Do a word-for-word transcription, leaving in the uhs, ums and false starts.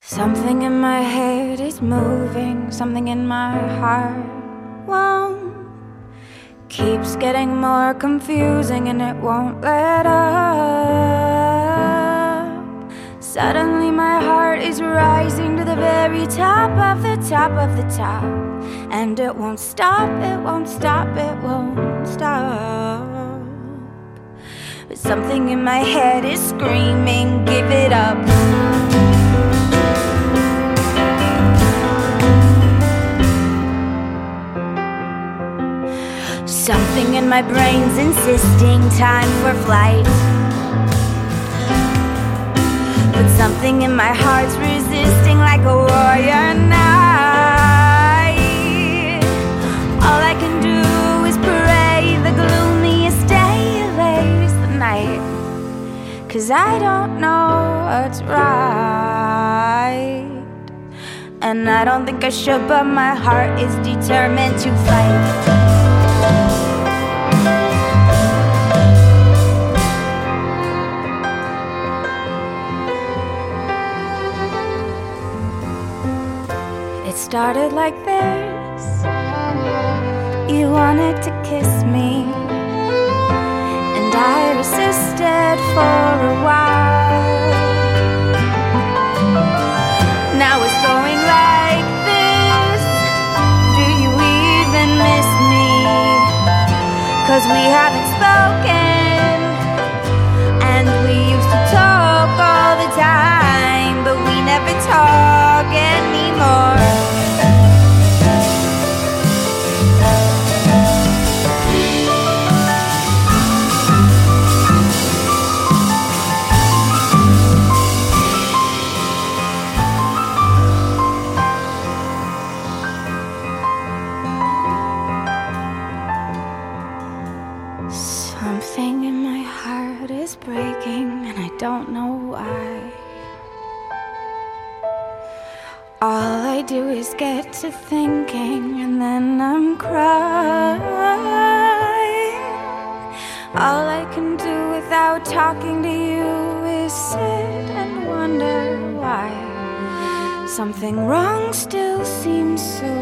Something in my head is moving, something in my heart won't. Keeps getting more confusing and it won't let up. Suddenly my heart is rising to the very top of the top of the top, and it won't stop, it won't stop, it won't stop. But something in my head is screaming, give it up. Something in my brain's insisting time for flight, but something in my heart's resisting like a warrior knight. All I can do is pray the gloomiest day lays the night, 'cause I don't know what's right, and I don't think I should, but my heart is determined to fight. It started like this. You wanted to kiss me, and I resisted for a while. Now it's going like this. Do you even miss me? 'Cause we haven't spoken, and we used to talk all the time, but we never talk anymore. Something in my heart is breaking, and I don't know why. All I do is get to thinking, and then I'm crying. All I can do without talking to you is sit and wonder why something wrong still seems so